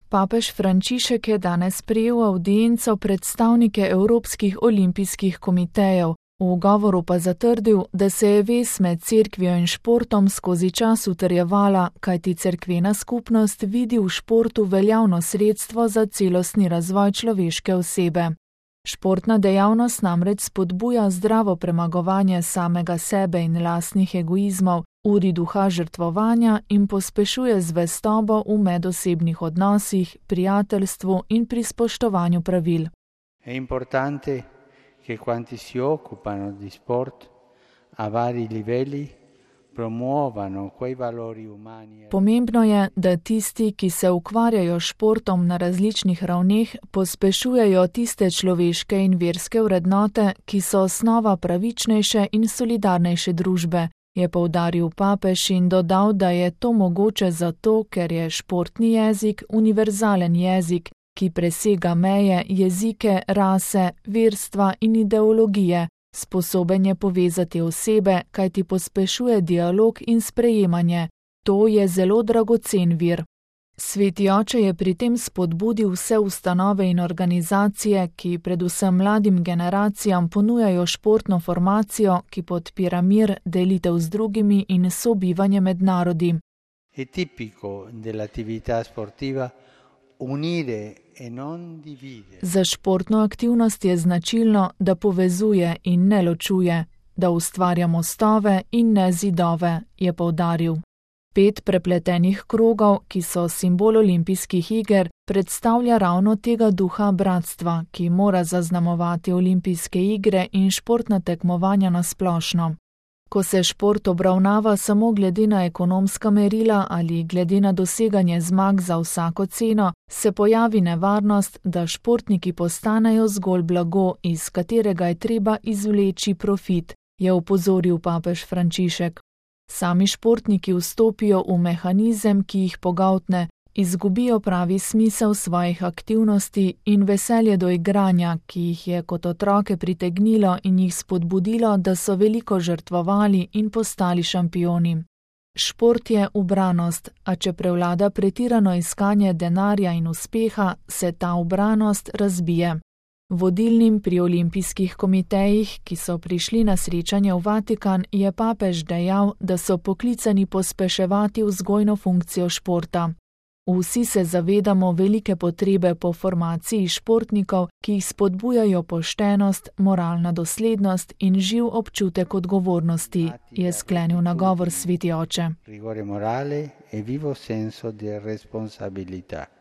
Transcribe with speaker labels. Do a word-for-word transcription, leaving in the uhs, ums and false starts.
Speaker 1: Papež Frančišek je danes sprejel avdienco predstavnike Evropskih olimpijskih komitejev, v govoru pa zatrdil, da se je vez med cerkvijo in športom skozi čas utrjevala, kajti cerkvena skupnost vidi v športu veljavno sredstvo za celostni razvoj človeške osebe. Športna dejavnost namreč spodbuja zdravo premagovanje samega sebe in lastnih egoizmov, uri duha žrtvovanja in pospešuje zvestobo v medosebnih odnosih, prijateljstvu in pri spoštovanju pravil.
Speaker 2: È importante che quanti si occupano di sport a vari livelli promuovano quei valori umani.
Speaker 1: Pomembno je, da tisti, ki se ukvarjajo s športom na različnih ravneh, pospešujejo tiste človeške in verske vrednote, ki so osnova pravičnejše in solidarnejše družbe, je poudaril papež in dodal, da je to mogoče zato, ker je športni jezik univerzalen jezik, ki presega meje, jezike, rase, verstva in ideologije, sposoben je povezati osebe, kajti pospešuje dialog in sprejemanje. To je zelo dragocen vir. Sveti oče je pri tem spodbudil vse ustanove in organizacije, ki predvsem mladim generacijam ponujajo športno formacijo, ki podpira mir, delitev z drugimi in sobivanje med narodi.
Speaker 2: È tipico dell'attività sportiva unire e non dividere.
Speaker 1: Za športno aktivnost je značilno, da povezuje in ne ločuje, da ustvarja mostove in ne zidove, je poudaril. Pet prepletenih krogov, ki so simbol olimpijskih iger, predstavlja ravno tega duha bratstva, ki mora zaznamovati olimpijske igre in športna tekmovanja na splošno. Ko se šport obravnava samo glede na ekonomska merila ali glede na doseganje zmag za vsako ceno, se pojavi nevarnost, da športniki postanejo zgolj blago, iz katerega je treba izvleči profit, je opozoril papež Frančišek. Sami športniki vstopijo v mehanizem, ki jih pogoltne, izgubijo pravi smisel svojih aktivnosti in veselje do igranja, ki jih je kot otroke pritegnilo in jih spodbudilo, da so veliko žrtvovali in postali šampioni. Šport je ubranost, a če prevlada pretirano iskanje denarja in uspeha, se ta ubranost razbije. Vodilnim pri olimpijskih komitejih, ki so prišli na srečanje v Vatikan, je papež dejal, da so poklicani pospeševati vzgojno funkcijo športa. Vsi se zavedamo velike potrebe po formaciji športnikov, ki jih spodbujajo poštenost, moralna doslednost in živ občutek odgovornosti, je sklenil nagovor sveti oče.
Speaker 2: Rigore morale e vivo senso di responsabilità.